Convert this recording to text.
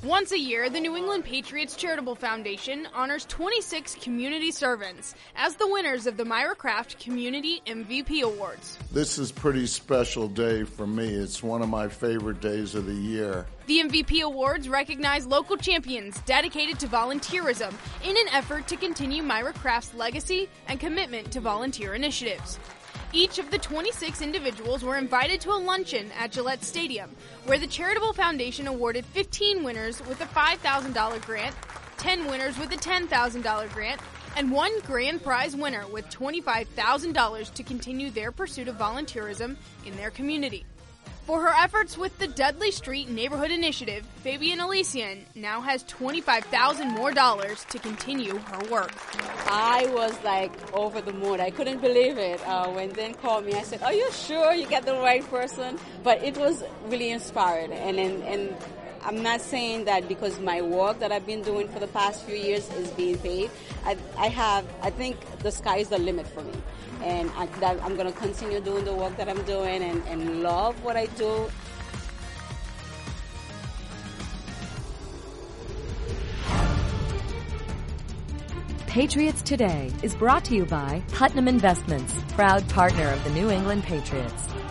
Once a year, the New England Patriots Charitable Foundation honors 26 community servants as the winners of the Myra Craft Community MVP Awards. This is a pretty special day for me. It's one of my favorite days of the year. The MVP Awards recognize local champions dedicated to volunteerism in an effort to continue Myra Craft's legacy and commitment to volunteer initiatives. Each of the 26 individuals were invited to a luncheon at Gillette Stadium, where the Charitable Foundation awarded 15 winners with a $5,000 grant, 10 winners with a $10,000 grant, and one grand prize winner with $25,000 to continue their pursuit of volunteerism in their community. For her efforts with the Dudley Street Neighborhood Initiative, Fabian Elysian now has $25,000 more to continue her work. I was over the moon. I couldn't believe it. When Dan called me, I said, "Are you sure you get the right person?" But it was really inspired. And I'm not saying that because my work that I've been doing for the past few years is being paid. I think the sky is the limit for me. And I'm going to continue doing the work that I'm doing and love what I do. Patriots Today is brought to you by Putnam Investments, proud partner of the New England Patriots.